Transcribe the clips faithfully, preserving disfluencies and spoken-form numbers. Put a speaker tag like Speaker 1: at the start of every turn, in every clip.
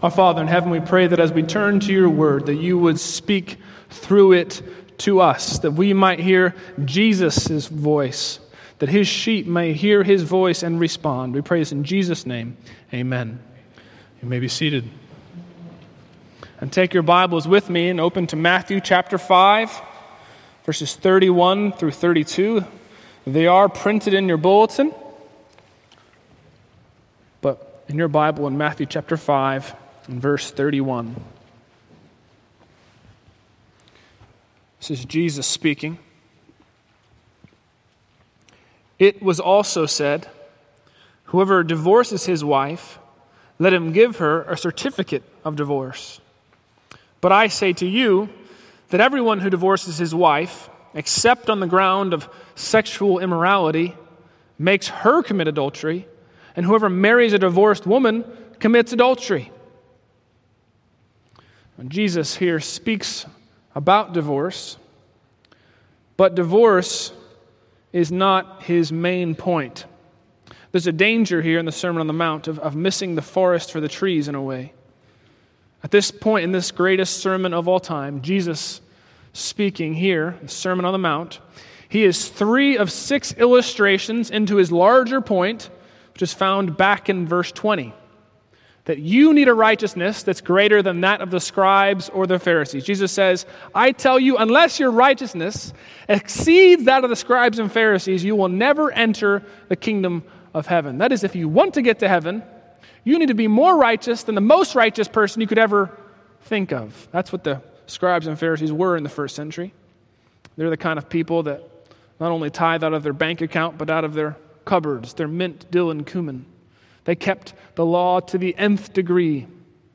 Speaker 1: Our Father in heaven, we pray that as we turn to your word, that you would speak through it to us, that we might hear Jesus' voice, that his sheep may hear his voice and respond. We pray this in Jesus' name. Amen. You may be seated. And take your Bibles with me and open to Matthew chapter five, verses thirty-one through thirty-two. They are printed in your bulletin, but in your Bible in Matthew chapter five, in verse thirty-one. This is Jesus speaking. It was also said, whoever divorces his wife, let him give her a certificate of divorce. But I say to you that everyone who divorces his wife, except on the ground of sexual immorality, makes her commit adultery, and whoever marries a divorced woman commits adultery. And Jesus here speaks about divorce, but divorce is not his main point. There's a danger here in the Sermon on the Mount of, of missing the forest for the trees in a way. At this point in this greatest sermon of all time, Jesus speaking here, the Sermon on the Mount, he is three of six illustrations into his larger point, which is found back in verse twenty. That you need a righteousness that's greater than that of the scribes or the Pharisees. Jesus says, I tell you, unless your righteousness exceeds that of the scribes and Pharisees, you will never enter the kingdom of heaven. That is, if you want to get to heaven, you need to be more righteous than the most righteous person you could ever think of. That's what the scribes and Pharisees were in the first century. They're the kind of people that not only tithe out of their bank account, but out of their cupboards, their mint, dill, and cumin. They kept the law to the nth degree.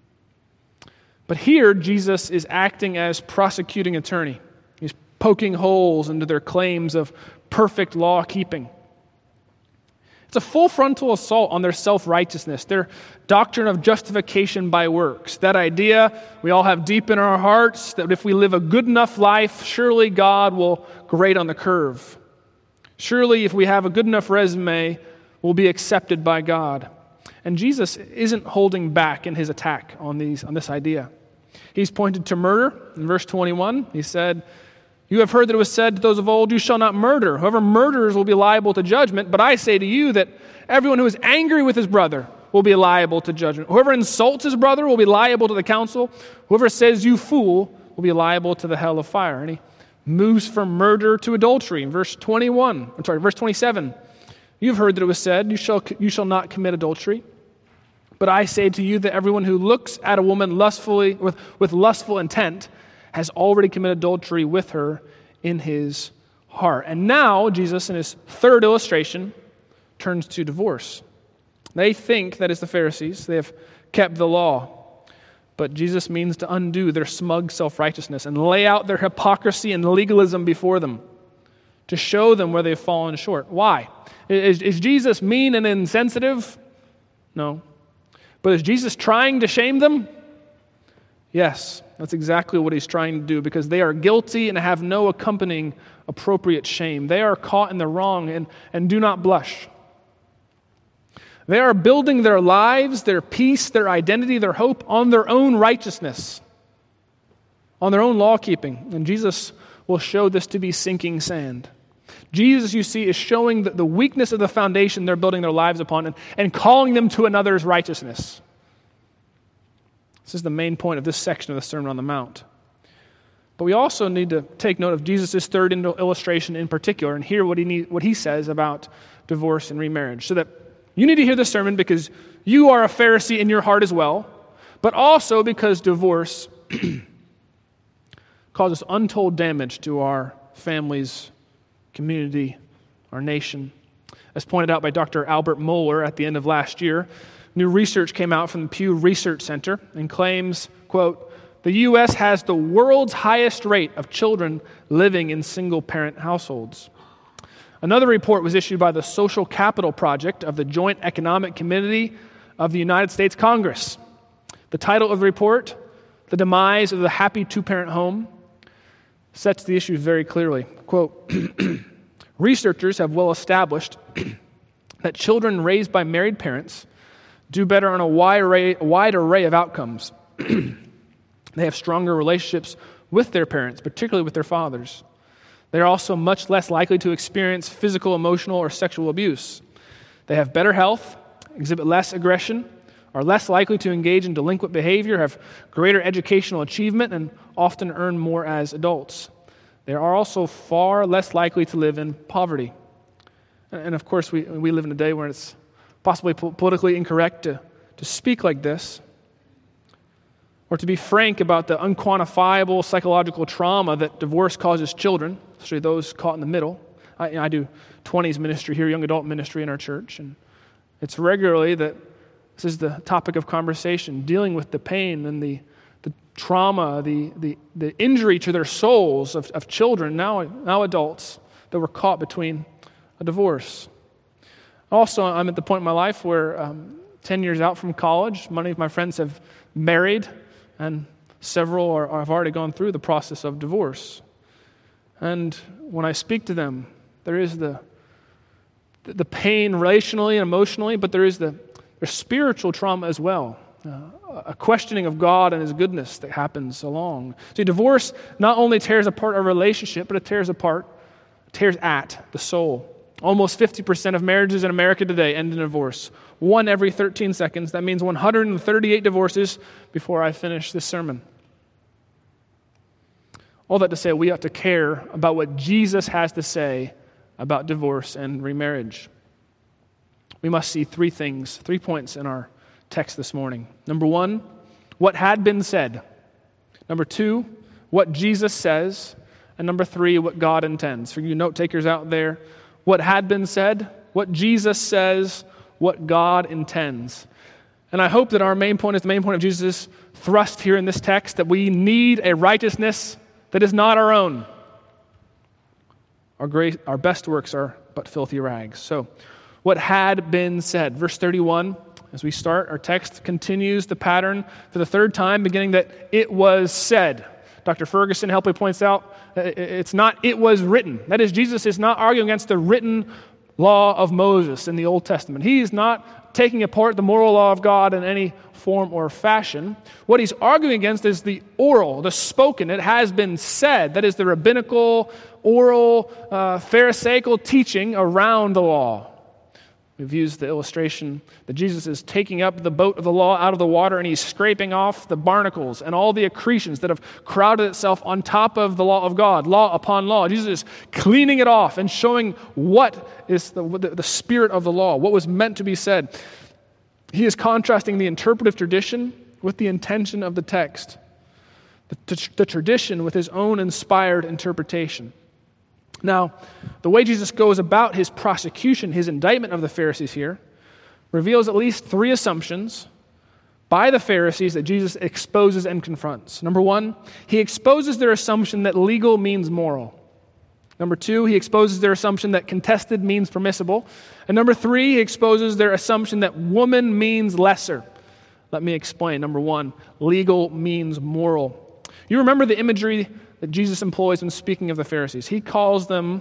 Speaker 1: But here, Jesus is acting as prosecuting attorney. He's poking holes into their claims of perfect law keeping. It's a full frontal assault on their self-righteousness, their doctrine of justification by works. That idea we all have deep in our hearts that if we live a good enough life, surely God will grade on the curve. Surely if we have a good enough resume, we'll be accepted by God. And Jesus isn't holding back in his attack on these on this idea. He's pointed to murder. In verse twenty-one, he said, you have heard that it was said to those of old, you shall not murder. Whoever murders will be liable to judgment. But I say to you that everyone who is angry with his brother will be liable to judgment. Whoever insults his brother will be liable to the council. Whoever says you fool will be liable to the hell of fire. And he moves from murder to adultery. In verse twenty-one, I'm sorry, verse twenty-seven, you've heard that it was said, you shall you shall not commit adultery. But I say to you that everyone who looks at a woman lustfully with, with lustful intent has already committed adultery with her in his heart. And now Jesus, in his third illustration, turns to divorce. They think, that is the Pharisees, they have kept the law. But Jesus means to undo their smug self-righteousness and lay out their hypocrisy and legalism before them, to show them where they've fallen short. Why? Is, is Jesus mean and insensitive? No. But is Jesus trying to shame them? Yes, that's exactly what he's trying to do, because they are guilty and have no accompanying appropriate shame. They are caught in the wrong and, and do not blush. They are building their lives, their peace, their identity, their hope on their own righteousness, on their own law keeping. And Jesus will show this to be sinking sand. Jesus, you see, is showing the, the weakness of the foundation they're building their lives upon and, and calling them to another's righteousness. This is the main point of this section of the Sermon on the Mount. But we also need to take note of Jesus' third illustration in particular and hear what he need, what he says about divorce and remarriage. So that you need to hear this sermon because you are a Pharisee in your heart as well, but also because divorce causes untold damage to our families, community, our nation. As pointed out by Doctor Albert Mohler at the end of last year, new research came out from the Pew Research Center and claims, quote, the U S has the world's highest rate of children living in single-parent households. Another report was issued by the Social Capital Project of the Joint Economic Committee of the United States Congress. The title of the report, The Demise of the Happy Two-Parent Home, sets the issue very clearly. Quote, researchers have well established that children raised by married parents do better on a wide array, wide array of outcomes. They have stronger relationships with their parents, particularly with their fathers. They are also much less likely to experience physical, emotional, or sexual abuse. They have better health, exhibit less aggression, are less likely to engage in delinquent behavior, have greater educational achievement, and often earn more as adults. They are also far less likely to live in poverty. And of course, we, we live in a day where it's possibly po- politically incorrect to, to speak like this, or to be frank about the unquantifiable psychological trauma that divorce causes children, especially those caught in the middle. I, I do twenties ministry here, young adult ministry in our church, and it's regularly that this is the topic of conversation, dealing with the pain and the, the trauma, the, the, the injury to their souls of, of children, now, now adults, that were caught between a divorce. Also, I'm at the point in my life where um, ten years out from college, many of my friends have married, and several are, are, have already gone through the process of divorce. And when I speak to them, there is the the pain relationally and emotionally, but there is the there's spiritual trauma as well. Uh, a questioning of God and His goodness that happens along. See, divorce not only tears apart a relationship, but it tears apart, tears at the soul. Almost fifty percent of marriages in America today end in divorce. One every thirteen seconds. That means one hundred thirty-eight divorces before I finish this sermon. All that to say, we ought to care about what Jesus has to say about divorce and remarriage. We must see three things, three points in our text this morning. Number one, what had been said. Number two, what Jesus says. And number three, what God intends. For you note takers out there, what had been said, what Jesus says, what God intends. And I hope that our main point is the main point of Jesus' thrust here in this text, that we need a righteousness that is not our own. Our great, our best works are but filthy rags. So, what had been said. Verse thirty-one, as we start, our text continues the pattern for the third time, beginning that it was said. Doctor Ferguson helpfully points out, it's not it was written. That is, Jesus is not arguing against the written law of Moses in the Old Testament. He is not taking apart the moral law of God in any form or fashion. What he's arguing against is the oral, the spoken. It has been said. That is the rabbinical, oral, uh, pharisaical teaching around the law. We've used the illustration that Jesus is taking up the boat of the law out of the water and he's scraping off the barnacles and all the accretions that have crowded itself on top of the law of God, law upon law. Jesus is cleaning it off and showing what is the, the, the spirit of the law, what was meant to be said. He is contrasting the interpretive tradition with the intention of the text, the, the tradition with his own inspired interpretation. Now, the way Jesus goes about his prosecution, his indictment of the Pharisees here, reveals at least three assumptions by the Pharisees that Jesus exposes and confronts. Number one, he exposes their assumption that legal means moral. Number two, he exposes their assumption that contested means permissible. And number three, he exposes their assumption that woman means lesser. Let me explain. Number one, legal means moral. You remember the imagery that Jesus employs when speaking of the Pharisees. He calls them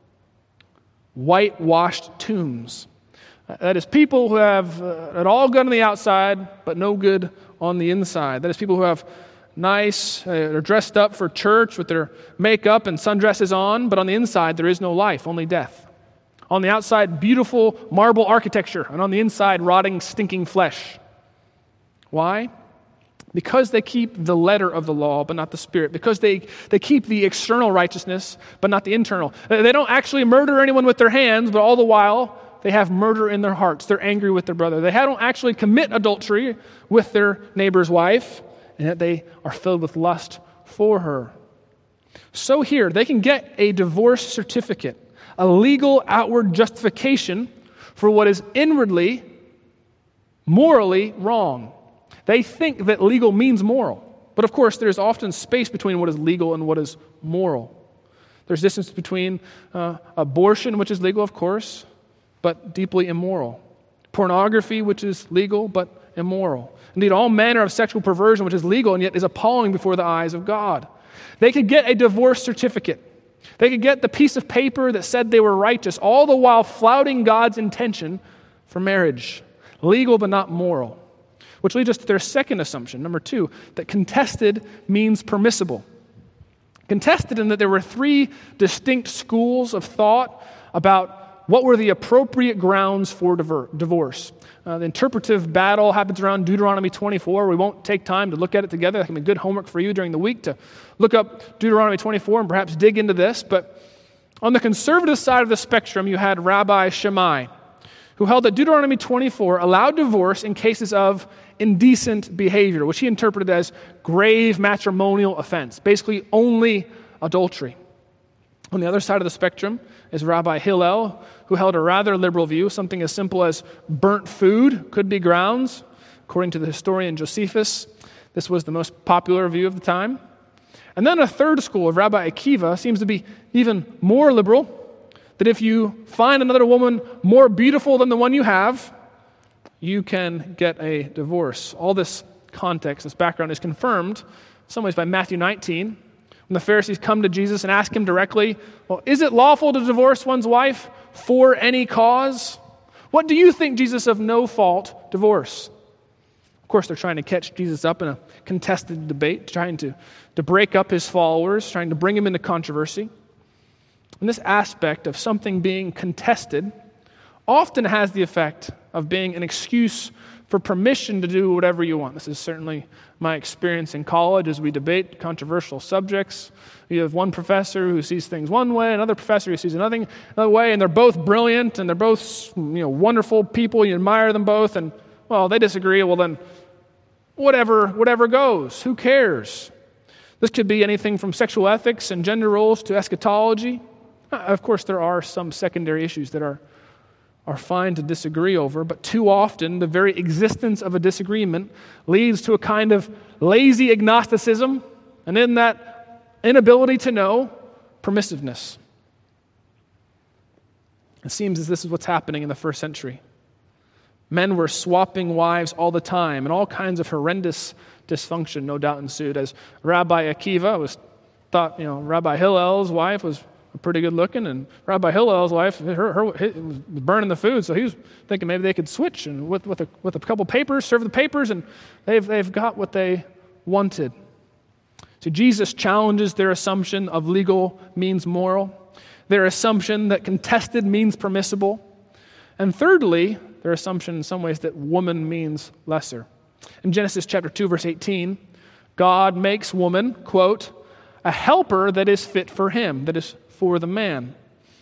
Speaker 1: whitewashed tombs. That is, people who have uh, it all good on the outside, but no good on the inside. That is, people who have nice, uh, they're dressed up for church with their makeup and sundresses on, but on the inside there is no life, only death. On the outside, beautiful marble architecture, and on the inside, rotting, stinking flesh. Why? Because they keep the letter of the law, but not the spirit. Because they, they keep the external righteousness, but not the internal. They don't actually murder anyone with their hands, but all the while, they have murder in their hearts. They're angry with their brother. They don't actually commit adultery with their neighbor's wife, and yet they are filled with lust for her. So here, they can get a divorce certificate, a legal outward justification for what is inwardly, morally wrong. They think that legal means moral. But of course, there's often space between what is legal and what is moral. There's distance between uh, abortion, which is legal, of course, but deeply immoral. Pornography, which is legal, but immoral. Indeed, all manner of sexual perversion, which is legal and yet is appalling before the eyes of God. They could get a divorce certificate. They could get the piece of paper that said they were righteous, all the while flouting God's intention for marriage. legal but not moral. Which leads us to their second assumption, number two, that contested means permissible. Contested in that there were three distinct schools of thought about what were the appropriate grounds for divorce. Uh, the interpretive battle happens around Deuteronomy twenty-four. We won't take time to look at it together. That can be good homework for you during the week to look up Deuteronomy twenty-four and perhaps dig into this. But on the conservative side of the spectrum, you had Rabbi Shammai, who held that Deuteronomy twenty-four allowed divorce in cases of indecent behavior, which he interpreted as grave matrimonial offense, basically only adultery. On the other side of the spectrum is Rabbi Hillel, who held a rather liberal view. Something as simple as burnt food could be grounds. According to the historian Josephus, this was the most popular view of the time. And then a third school of Rabbi Akiva seems to be even more liberal, that if you find another woman more beautiful than the one you have, you can get a divorce. All this context, this background is confirmed in some ways by Matthew nineteen, when the Pharisees come to Jesus and ask him directly, well, is it lawful to divorce one's wife for any cause? What do you think, Jesus, of no fault divorce? Of course, they're trying to catch Jesus up in a contested debate, trying to, to break up his followers, trying to bring him into controversy. And this aspect of something being contested often has the effect of being an excuse for permission to do whatever you want. This is certainly my experience in college as we debate controversial subjects. You have one professor who sees things one way, another professor who sees another, another way, and they're both brilliant, and they're both, you know, wonderful people. You admire them both, and, well, they disagree. Well, then, whatever, whatever goes. Who cares? This could be anything from sexual ethics and gender roles to eschatology. Of course, there are some secondary issues that are are fine to disagree over, but too often the very existence of a disagreement leads to a kind of lazy agnosticism, and in that inability to know, permissiveness. It seems as this is what's happening in the first century. Men were swapping wives all the time, and all kinds of horrendous dysfunction no doubt ensued, as Rabbi Akiva was thought, you know, Rabbi Hillel's wife was pretty good looking, and Rabbi Hillel's wife, her, her was burning the food, so he was thinking maybe they could switch and with with a, with a couple papers, serve the papers, and they've they've got what they wanted. So Jesus challenges their assumption of legal means moral, their assumption that contested means permissible, and thirdly, their assumption in some ways that woman means lesser. In Genesis chapter two, verse eighteen, God makes woman, quote, a helper that is fit for him, that is for the man,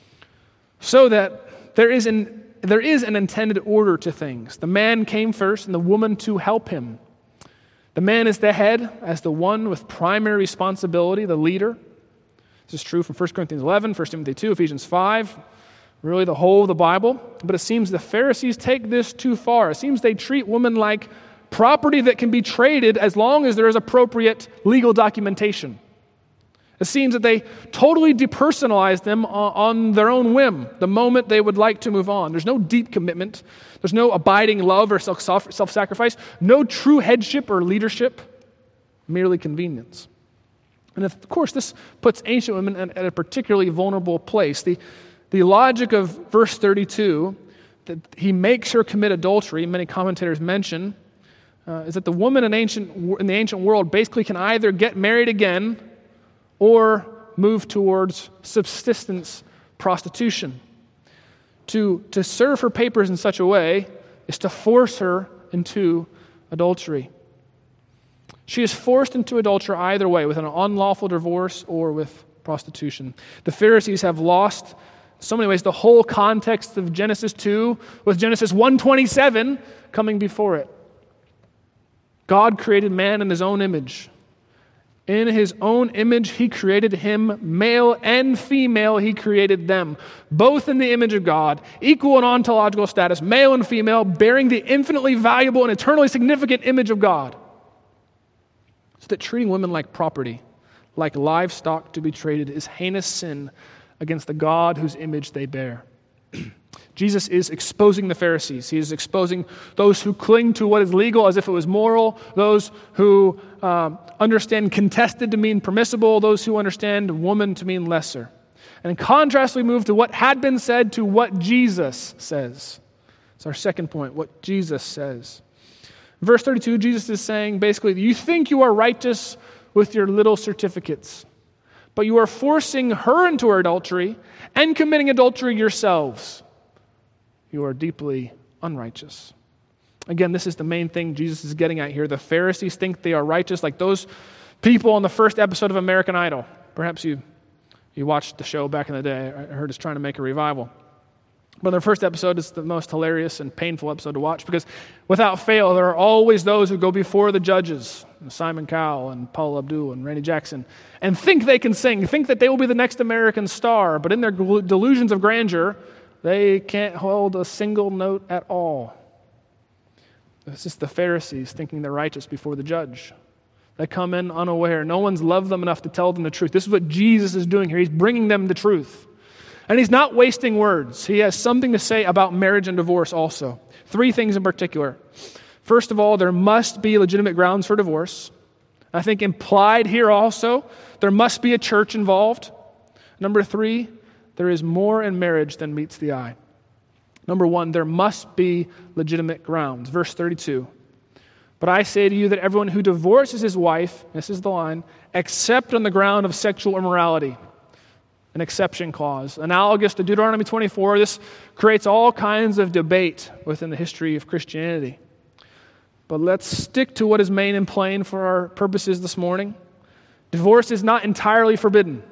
Speaker 1: so that there is an there is an intended order to things. The man came first, and the woman to help him. The man is the head, as the one with primary responsibility, the leader. This is true from First Corinthians eleven, First Timothy two, Ephesians five, really the whole of the Bible. But it seems the Pharisees take this too far. It seems they treat women like property that can be traded as long as there is appropriate legal documentation. It seems that they totally depersonalize them on their own whim the moment they would like to move on. There's no deep commitment. There's no abiding love or self-sacrifice. No true headship or leadership. Merely convenience. And of course, this puts ancient women at a particularly vulnerable place. The, the logic of verse thirty-two, that he makes her commit adultery, many commentators mention, uh, is that the woman in, ancient, in the ancient world basically can either get married again or move towards subsistence prostitution. To, to serve her papers in such a way is to force her into adultery. She is forced into adultery either way, with an unlawful divorce or with prostitution. The Pharisees have lost, in so many ways, the whole context of Genesis two, with Genesis one twenty-seven coming before it. God created man in his own image. In his own image, he created him, male and female, he created them. Both in the image of God, equal in ontological status, male and female, bearing the infinitely valuable and eternally significant image of God. So that treating women like property, like livestock to be traded, is heinous sin against the God whose image they bear. Jesus is exposing the Pharisees. He is exposing those who cling to what is legal as if it was moral, those who um, understand contested to mean permissible, those who understand woman to mean lesser. And in contrast, we move to what had been said to what Jesus says. It's our second point, what Jesus says. In verse thirty-two, Jesus is saying basically, you think you are righteous with your little certificates, but you are forcing her into her adultery and committing adultery yourselves. You are deeply unrighteous. Again, this is the main thing Jesus is getting at here. The Pharisees think they are righteous, like those people on the first episode of American Idol. Perhaps you, you watched the show back in the day. I heard it's trying to make a revival. But the first episode is the most hilarious and painful episode to watch because without fail, there are always those who go before the judges, Simon Cowell and Paula Abdul and Randy Jackson, and think they can sing, think that they will be the next American star, but in their delusions of grandeur, they can't hold a single note at all. This is the Pharisees thinking they're righteous before the judge. They come in unaware. No one's loved them enough to tell them the truth. This is what Jesus is doing here. He's bringing them the truth. And he's not wasting words. He has something to say about marriage and divorce also. Three things in particular. First of all, there must be legitimate grounds for divorce. I think implied here also, there must be a church involved. Number three, there is more in marriage than meets the eye. Number one, there must be legitimate grounds. Verse thirty-two. But I say to you that everyone who divorces his wife, this is the line, except on the ground of sexual immorality, an exception clause. Analogous to Deuteronomy twenty-four, this creates all kinds of debate within the history of Christianity. But let's stick to what is main and plain for our purposes this morning. Divorce is not entirely forbidden.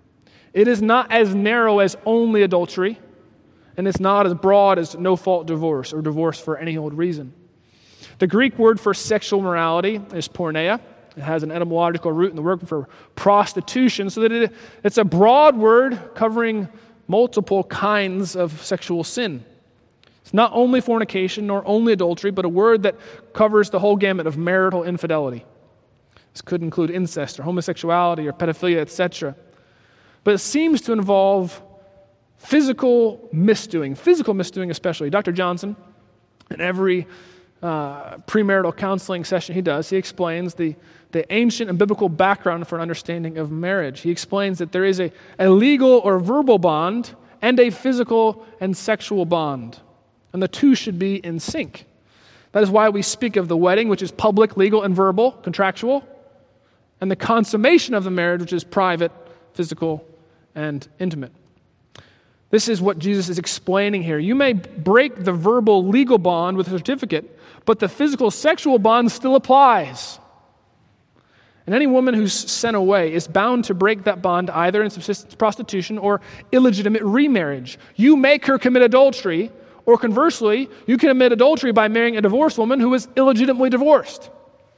Speaker 1: It is not as narrow as only adultery, and it's not as broad as no-fault divorce or divorce for any old reason. The Greek word for sexual morality is porneia. It has an etymological root in the word for prostitution, so that it, it's a broad word covering multiple kinds of sexual sin. It's not only fornication nor only adultery, but a word that covers the whole gamut of marital infidelity. This could include incest or homosexuality or pedophilia, et cetera. But it seems to involve physical misdoing, physical misdoing especially. Doctor Johnson, in every uh, premarital counseling session he does, he explains the, the ancient and biblical background for an understanding of marriage. He explains that there is a, a legal or verbal bond and a physical and sexual bond, and the two should be in sync. That is why we speak of the wedding, which is public, legal, and verbal, contractual, and the consummation of the marriage, which is private, physical, and intimate. This is what Jesus is explaining here. You may break the verbal legal bond with a certificate, but the physical sexual bond still applies. And any woman who's sent away is bound to break that bond either in subsistence prostitution or illegitimate remarriage. You make her commit adultery, or conversely, you can commit adultery by marrying a divorced woman who is illegitimately divorced.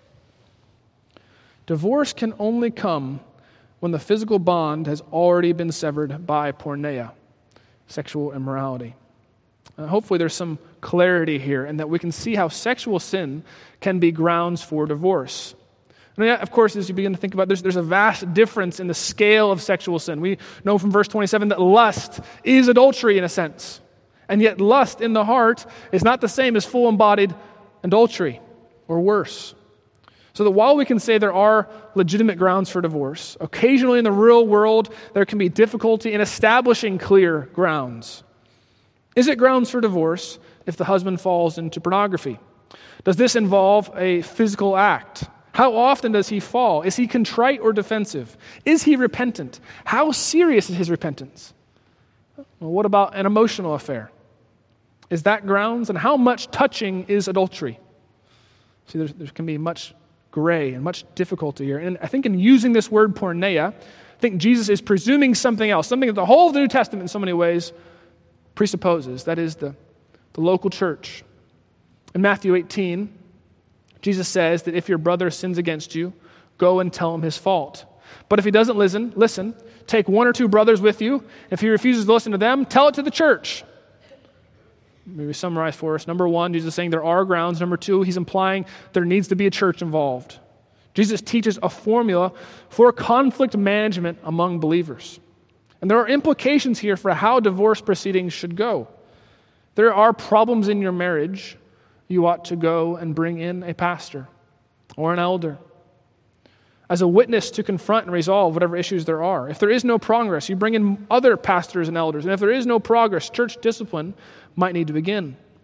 Speaker 1: Divorce can only come when the physical bond has already been severed by porneia, sexual immorality. Uh, hopefully there's some clarity here and that we can see how sexual sin can be grounds for divorce. And yet, of course, as you begin to think about this, there's a vast difference in the scale of sexual sin. We know from verse twenty-seven that lust is adultery in a sense. And yet lust in the heart is not the same as full-embodied adultery or worse. So that while we can say there are legitimate grounds for divorce, occasionally in the real world there can be difficulty in establishing clear grounds. Is it grounds for divorce if the husband falls into pornography? Does this involve a physical act? How often does he fall? Is he contrite or defensive? Is he repentant? How serious is his repentance? Well, what about an emotional affair? Is that grounds? And how much touching is adultery? See, there can be much gray and much difficulty here. And I think in using this word porneia, I think Jesus is presuming something else, something that the whole of the New Testament in so many ways presupposes. That is the, the local church. In Matthew eighteen, Jesus says that if your brother sins against you, go and tell him his fault. But if he doesn't listen, listen, take one or two brothers with you. If he refuses to listen to them, tell it to the church. Maybe summarize for us. Number one, Jesus is saying there are grounds. Number two, he's implying there needs to be a church involved. Jesus teaches a formula for conflict management among believers. And there are implications here for how divorce proceedings should go. There are problems in your marriage. You ought to go and bring in a pastor or an elder as a witness to confront and resolve whatever issues there are. If there is no progress, you bring in other pastors and elders. And if there is no progress, church discipline might need to begin.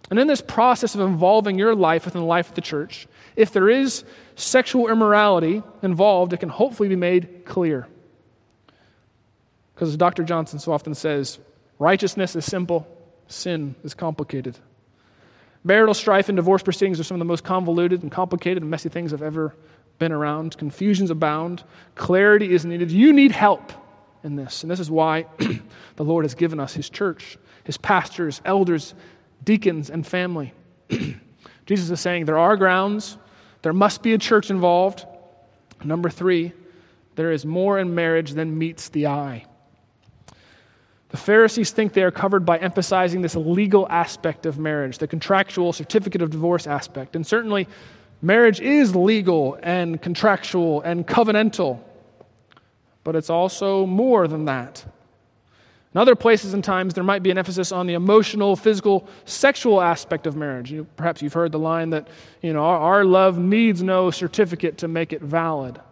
Speaker 1: And in this process of involving your life within the life of the church, if there is sexual immorality involved, it can hopefully be made clear. Because as Doctor Johnson so often says, righteousness is simple, sin is complicated. Marital strife and divorce proceedings are some of the most convoluted and complicated and messy things I've ever been around. Confusions abound. Clarity is needed. You need help in this. And this is why the Lord has given us His church, His pastors, elders, deacons, and family. Jesus is saying there are grounds. There must be a church involved. Number three, there is more in marriage than meets the eye. The Pharisees think they are covered by emphasizing this legal aspect of marriage, the contractual certificate of divorce aspect. And certainly, marriage is legal and contractual and covenantal, but it's also more than that. In other places and times, there might be an emphasis on the emotional, physical, sexual aspect of marriage. You, perhaps you've heard the line that, you know, our, our love needs no certificate to make it valid.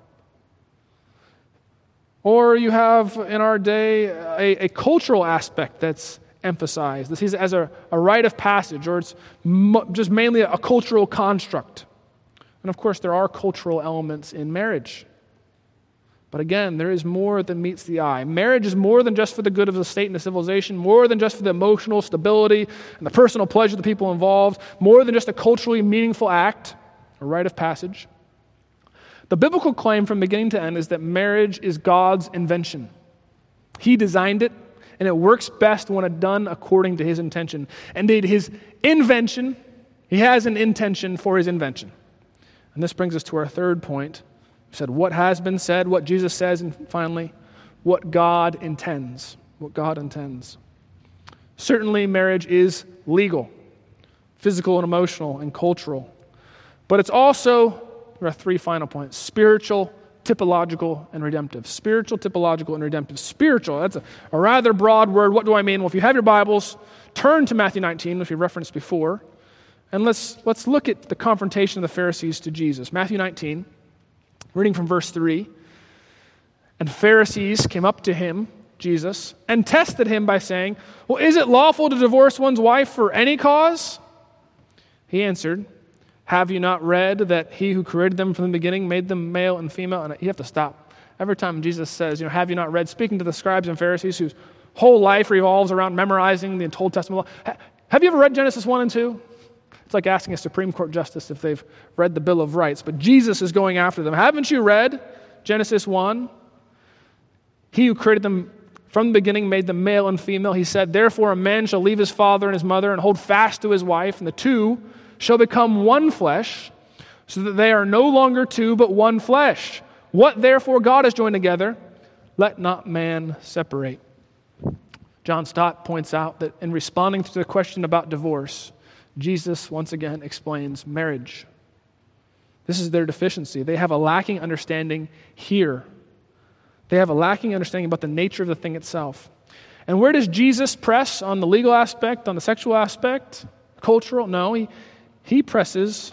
Speaker 1: Or you have, in our day, a, a cultural aspect that's emphasized. This is as a, a rite of passage, or it's mo- just mainly a, a cultural construct. And of course, there are cultural elements in marriage. But again, there is more than meets the eye. Marriage is more than just for the good of the state and the civilization, more than just for the emotional stability and the personal pleasure of the people involved, more than just a culturally meaningful act, a rite of passage. The biblical claim from beginning to end is that marriage is God's invention. He designed it, and it works best when it's done according to His intention. Indeed, His invention, He has an intention for His invention. And this brings us to our third point. We said what has been said, what Jesus says, and finally, what God intends. What God intends. Certainly, marriage is legal, physical and emotional and cultural. But it's also, there are three final points: spiritual, typological, and redemptive. Spiritual, typological, and redemptive. Spiritual, that's a, a rather broad word. What do I mean? Well, if you have your Bibles, turn to Matthew nineteen, which we referenced before, and let's, let's look at the confrontation of the Pharisees to Jesus. Matthew nineteen, reading from verse three. And Pharisees came up to him, Jesus, and tested him by saying, well, is it lawful to divorce one's wife for any cause? He answered, have you not read that He who created them from the beginning made them male and female? And you have to stop. Every time Jesus says, you know, have you not read, speaking to the scribes and Pharisees whose whole life revolves around memorizing the Old Testament law. Have you ever read Genesis one and two? It's like asking a Supreme Court justice if they've read the Bill of Rights. But Jesus is going after them. Haven't you read Genesis one? He who created them from the beginning made them male and female. He said, therefore a man shall leave his father and his mother and hold fast to his wife, and the two shall become one flesh, so that they are no longer two, but one flesh. What therefore God has joined together, let not man separate. John Stott points out that in responding to the question about divorce, Jesus once again explains marriage. This is their deficiency. They have a lacking understanding here. They have a lacking understanding about the nature of the thing itself. And where does Jesus press? On the legal aspect, on the sexual aspect, cultural? No, he He presses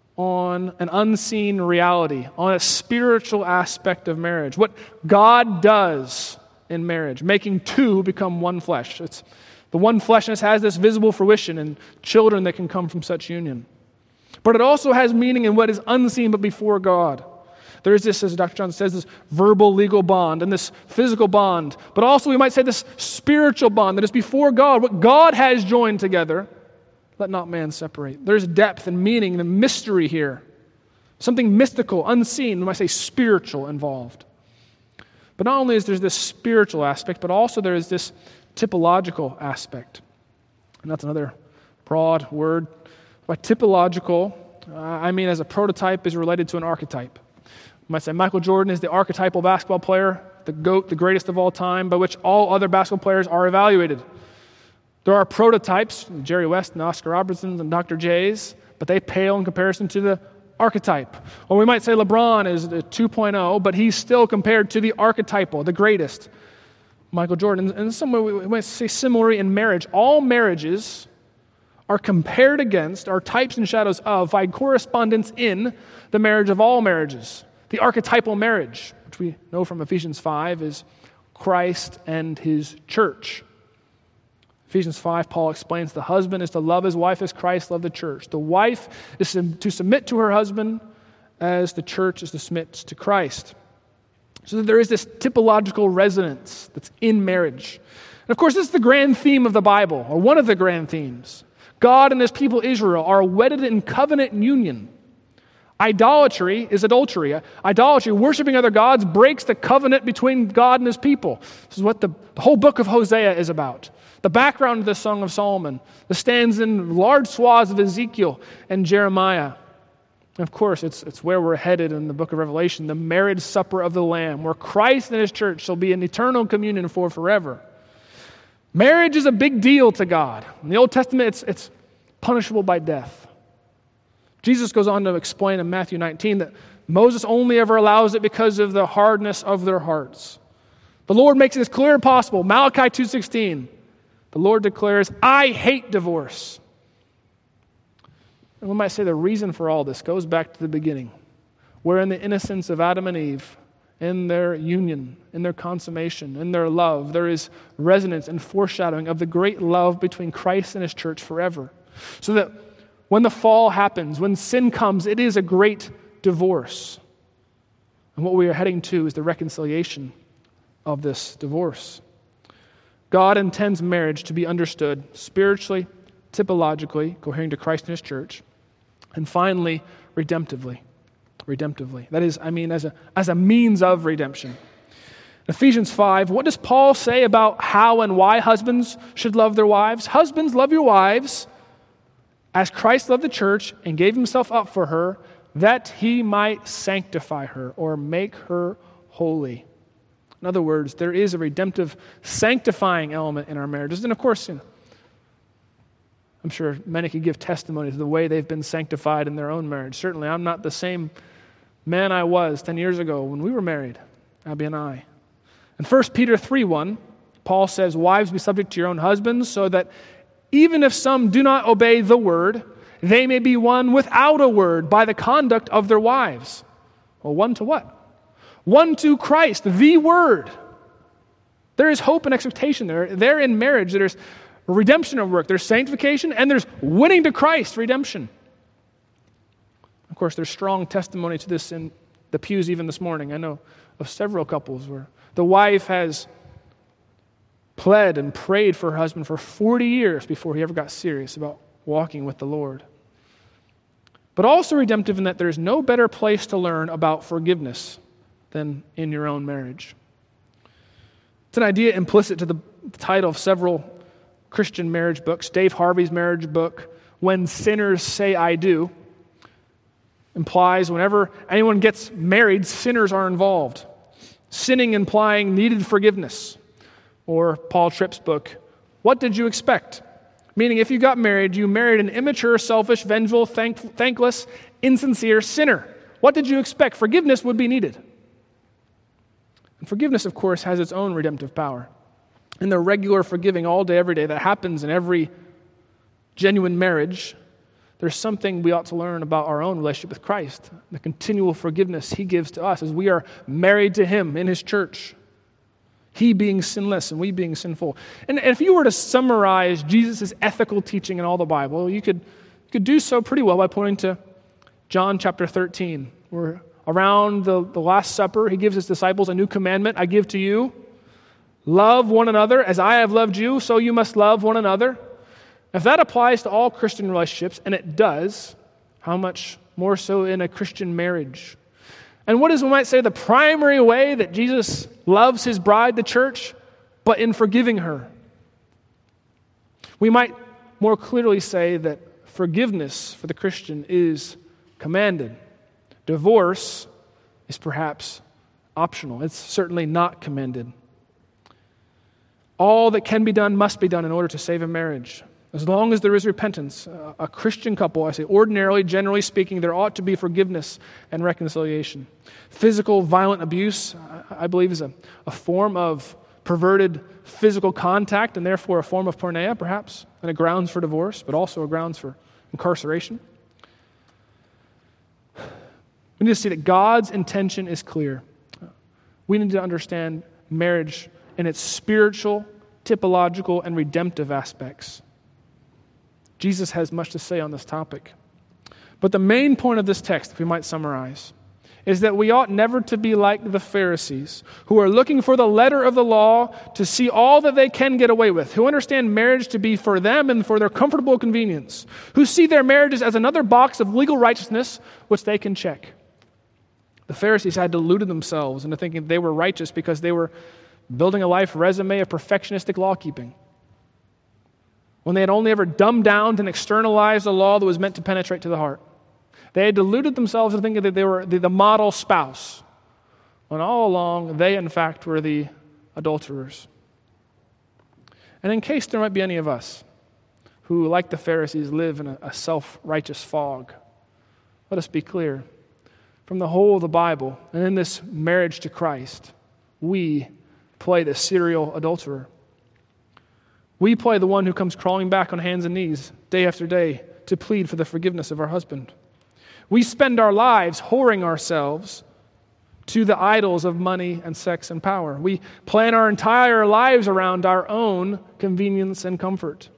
Speaker 1: on an unseen reality, on a spiritual aspect of marriage. What God does in marriage, making two become one flesh. It's the one fleshness has this visible fruition in children that can come from such union. But it also has meaning in what is unseen but before God. There is this, as Doctor John says, this verbal legal bond and this physical bond. But also we might say this spiritual bond that is before God. What God has joined together, let not man separate. There's depth and meaning and mystery here. Something mystical, unseen, we might say spiritual involved. But not only is there this spiritual aspect, but also there is this typological aspect. And that's another broad word. By typological, uh, I mean as a prototype is related to an archetype. You might say Michael Jordan is the archetypal basketball player, the GOAT, the greatest of all time, by which all other basketball players are evaluated. There are prototypes, Jerry West and Oscar Robertson and Doctor J's, but they pale in comparison to the archetype. Or we might say LeBron is the two point oh, but he's still compared to the archetypal, the greatest, Michael Jordan. And in some way we might say similarly in marriage. All marriages are compared against, are types and shadows of, find correspondence in the marriage of all marriages. The archetypal marriage, which we know from Ephesians five, is Christ and His church. Ephesians five, Paul explains the husband is to love his wife as Christ loved the church. The wife is to submit to her husband as the church is to submit to Christ. So that there is this typological resonance that's in marriage. And of course, this is the grand theme of the Bible, or one of the grand themes. God and his people Israel are wedded in covenant union. Idolatry is adultery. Idolatry, worshiping other gods, breaks the covenant between God and his people. This is what the, the whole book of Hosea is about. The background of the Song of Solomon. This stands in large swaths of Ezekiel and Jeremiah. And of course, it's, it's where we're headed in the book of Revelation, the marriage supper of the Lamb, where Christ and his church shall be in eternal communion for forever. Marriage is a big deal to God. In the Old Testament, it's, it's punishable by death. Jesus goes on to explain in Matthew nineteen that Moses only ever allows it because of the hardness of their hearts. The Lord makes it as clear as possible. Malachi two sixteen, the Lord declares, I hate divorce. And we might say the reason for all this goes back to the beginning, where in the innocence of Adam and Eve, in their union, in their consummation, in their love, there is resonance and foreshadowing of the great love between Christ and his church forever. So that when the fall happens, when sin comes, it is a great divorce. And what we are heading to is the reconciliation of this divorce. God intends marriage to be understood spiritually, typologically, cohering to Christ and his church, and finally, redemptively. Redemptively. That is, I mean, as a, as a means of redemption. Ephesians five, what does Paul say about how and why husbands should love their wives? Husbands, love your wives as Christ loved the church and gave himself up for her, that he might sanctify her or make her holy. In other words, there is a redemptive, sanctifying element in our marriages. And of course, you know, I'm sure many could give testimony to the way they've been sanctified in their own marriage. Certainly, I'm not the same man I was ten years ago when we were married, Abby and I. In First Peter three one, Paul says, wives, be subject to your own husbands, so that even if some do not obey the word, they may be won without a word by the conduct of their wives. Well, won to what? Won to Christ, the word. There is hope and expectation there. There in marriage, there's redemption of work, there's sanctification, and there's winning to Christ, redemption. Of course, there's strong testimony to this in the pews even this morning. I know of several couples where the wife has pled and prayed for her husband for forty years before he ever got serious about walking with the Lord. But also redemptive in that there's no better place to learn about forgiveness than in your own marriage. It's an idea implicit to the title of several Christian marriage books. Dave Harvey's marriage book, When Sinners Say I Do, implies whenever anyone gets married, sinners are involved. Sinning implying needed forgiveness. Or Paul Tripp's book, What Did You Expect? Meaning if you got married, you married an immature, selfish, vengeful, thank- thankless, insincere sinner. What did you expect? Forgiveness would be needed. And forgiveness, of course, has its own redemptive power. And the regular forgiving all day, every day that happens in every genuine marriage, there's something we ought to learn about our own relationship with Christ, the continual forgiveness he gives to us as we are married to him in his church. He being sinless and we being sinful. And if you were to summarize Jesus' ethical teaching in all the Bible, you could, you could do so pretty well by pointing to John chapter thirteen, where around the, the Last Supper, he gives his disciples a new commandment I give to you. Love one another as I have loved you, so you must love one another. If that applies to all Christian relationships, and it does, how much more so in a Christian marriage? And what is, we might say, the primary way that Jesus loves his bride, the church, but in forgiving her? We might more clearly say that forgiveness for the Christian is commanded. Divorce is perhaps optional. It's certainly not commended. All that can be done must be done in order to save a marriage. As long as there is repentance, a Christian couple, I say ordinarily, generally speaking, there ought to be forgiveness and reconciliation. Physical, violent abuse, I believe, is a, a form of perverted physical contact and therefore a form of porneia, perhaps, and a grounds for divorce, but also a grounds for incarceration. We need to see that God's intention is clear. We need to understand marriage in its spiritual, typological, and redemptive aspects. Jesus has much to say on this topic. But the main point of this text, if we might summarize, is that we ought never to be like the Pharisees, who are looking for the letter of the law to see all that they can get away with, who understand marriage to be for them and for their comfortable convenience, who see their marriages as another box of legal righteousness which they can check. The Pharisees had deluded themselves into thinking they were righteous because they were building a life resume of perfectionistic law-keeping, when they had only ever dumbed down and externalized a law that was meant to penetrate to the heart. They had deluded themselves into thinking that they were the, the model spouse, when all along they, in fact, were the adulterers. And in case there might be any of us who, like the Pharisees, live in a, a self-righteous fog, let us be clear. From the whole of the Bible, and in this marriage to Christ, we play the serial adulterer. We play the one who comes crawling back on hands and knees day after day to plead for the forgiveness of our husband. We spend our lives whoring ourselves to the idols of money and sex and power. We plan our entire lives around our own convenience and comfort.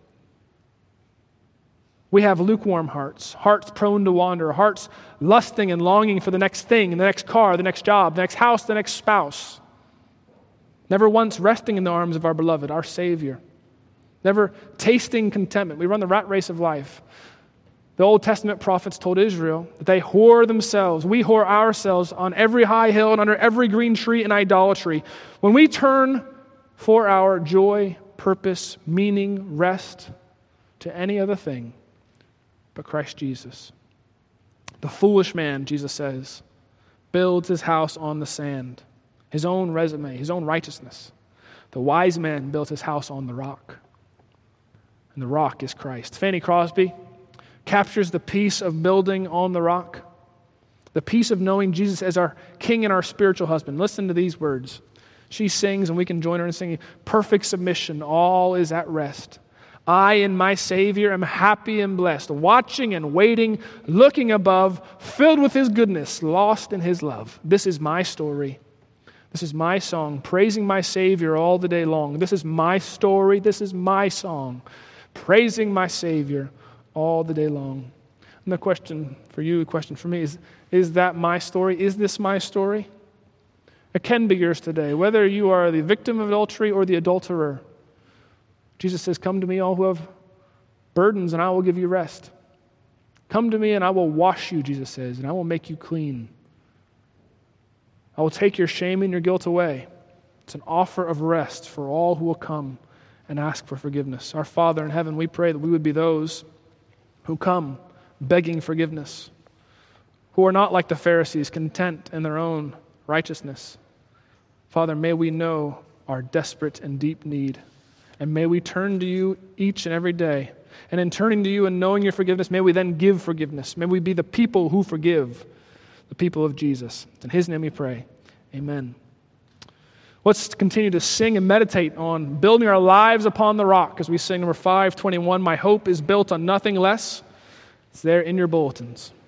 Speaker 1: We have lukewarm hearts, hearts prone to wander, hearts lusting and longing for the next thing, the next car, the next job, the next house, the next spouse. Never once resting in the arms of our beloved, our Savior. Never tasting contentment. We run the rat race of life. The Old Testament prophets told Israel that they whore themselves. We whore ourselves on every high hill and under every green tree in idolatry. When we turn for our joy, purpose, meaning, rest to any other thing but Christ Jesus. The foolish man, Jesus says, builds his house on the sand, his own resume, his own righteousness. The wise man built his house on the rock, and the rock is Christ. Fanny Crosby captures the peace of building on the rock, the peace of knowing Jesus as our King and our spiritual husband. Listen to these words. She sings, and we can join her in singing, perfect submission, all is at rest. I in my Savior am happy and blessed, watching and waiting, looking above, filled with His goodness, lost in His love. This is my story. This is my song, praising my Savior all the day long. This is my story. This is my song, praising my Savior all the day long. And the question for you, the question for me is, is that my story? Is this my story? It can be yours today, whether you are the victim of adultery or the adulterer. Jesus says, come to me, all who have burdens, and I will give you rest. Come to me, and I will wash you, Jesus says, and I will make you clean. I will take your shame and your guilt away. It's an offer of rest for all who will come and ask for forgiveness. Our Father in heaven, we pray that we would be those who come begging forgiveness, who are not like the Pharisees, content in their own righteousness. Father, may we know our desperate and deep need. And may we turn to you each and every day. And in turning to you and knowing your forgiveness, may we then give forgiveness. May we be the people who forgive, the people of Jesus. In His name we pray. Amen. Let's continue to sing and meditate on building our lives upon the rock as we sing number five twenty-one, My Hope is Built on Nothing Less. It's there in your bulletins.